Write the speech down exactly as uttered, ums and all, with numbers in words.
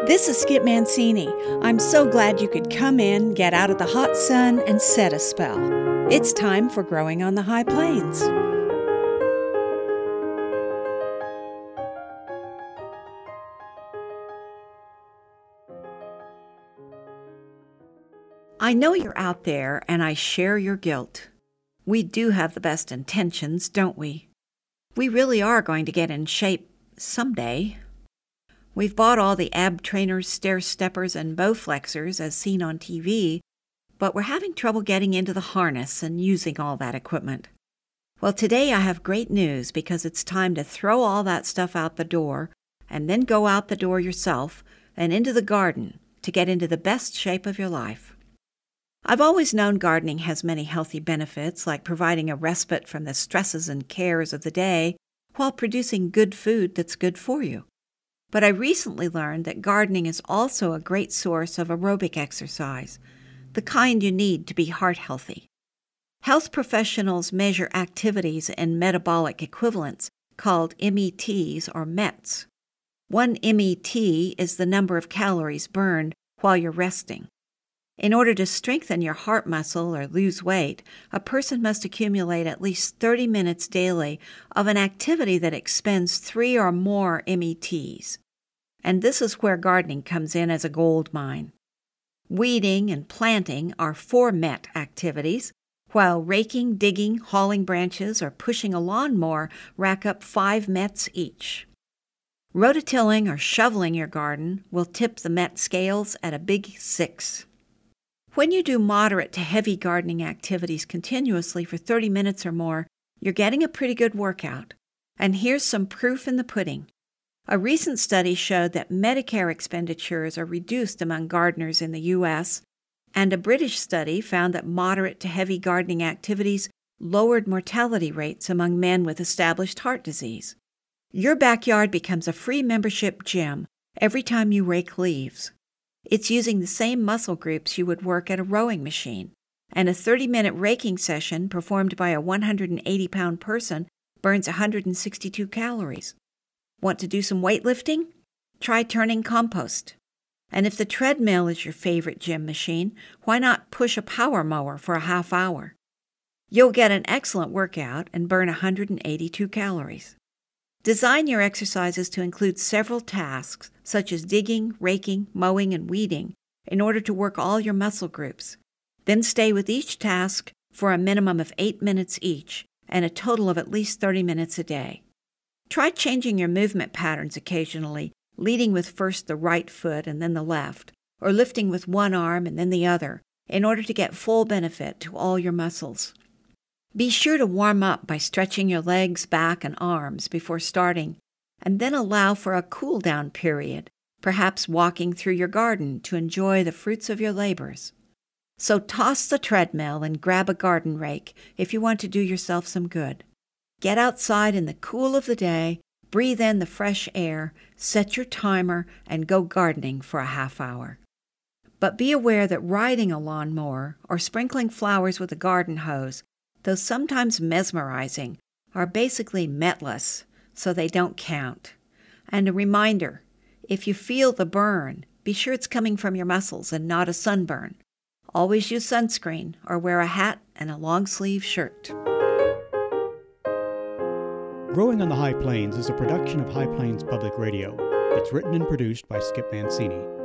This is Skip Mancini. I'm so glad you could come in, get out of the hot sun, and set a spell. It's time for Growing on the High Plains. I know you're out there, and I share your guilt. We do have the best intentions, don't we? We really are going to get in shape someday. We've bought all the ab trainers, stair steppers, and Bowflexers as seen on T V, but we're having trouble getting into the harness and using all that equipment. Well, today I have great news because it's time to throw all that stuff out the door and then go out the door yourself and into the garden to get into the best shape of your life. I've always known gardening has many healthy benefits, like providing a respite from the stresses and cares of the day while producing good food that's good for you. But I recently learned that gardening is also a great source of aerobic exercise, the kind you need to be heart healthy. Health professionals measure activities in metabolic equivalents called M E Ts or M E Ts. One M E T is the number of calories burned while you're resting. In order to strengthen your heart muscle or lose weight, a person must accumulate at least thirty minutes daily of an activity that expends three or more M E Ts. And this is where gardening comes in as a gold mine. Weeding and planting are four M E T activities, while raking, digging, hauling branches, or pushing a lawnmower rack up five M E Ts each. Rototilling or shoveling your garden will tip the M E T scales at a big six. When you do moderate to heavy gardening activities continuously for thirty minutes or more, you're getting a pretty good workout. And here's some proof in the pudding. A recent study showed that Medicare expenditures are reduced among gardeners in the U S, and a British study found that moderate to heavy gardening activities lowered mortality rates among men with established heart disease. Your backyard becomes a free membership gym every time you rake leaves. It's using the same muscle groups you would work at a rowing machine, and a thirty-minute raking session performed by a one hundred eighty pound person burns one hundred sixty-two calories. Want to do some weightlifting? Try turning compost. And if the treadmill is your favorite gym machine, why not push a power mower for a half hour? You'll get an excellent workout and burn one hundred eighty-two calories. Design your exercises to include several tasks, such as digging, raking, mowing, and weeding, in order to work all your muscle groups. Then stay with each task for a minimum of eight minutes each, and a total of at least thirty minutes a day. Try changing your movement patterns occasionally, leading with first the right foot and then the left, or lifting with one arm and then the other, in order to get full benefit to all your muscles. Be sure to warm up by stretching your legs, back, and arms before starting, and then allow for a cool-down period, perhaps walking through your garden to enjoy the fruits of your labors. So toss the treadmill and grab a garden rake if you want to do yourself some good. Get outside in the cool of the day, breathe in the fresh air, set your timer, and go gardening for a half hour. But be aware that riding a lawnmower or sprinkling flowers with a garden hose, though sometimes mesmerizing, are basically metless, so they don't count. And a reminder, if you feel the burn, be sure it's coming from your muscles and not a sunburn. Always use sunscreen or wear a hat and a long-sleeve shirt. Growing on the High Plains is a production of High Plains Public Radio. It's written and produced by Skip Mancini.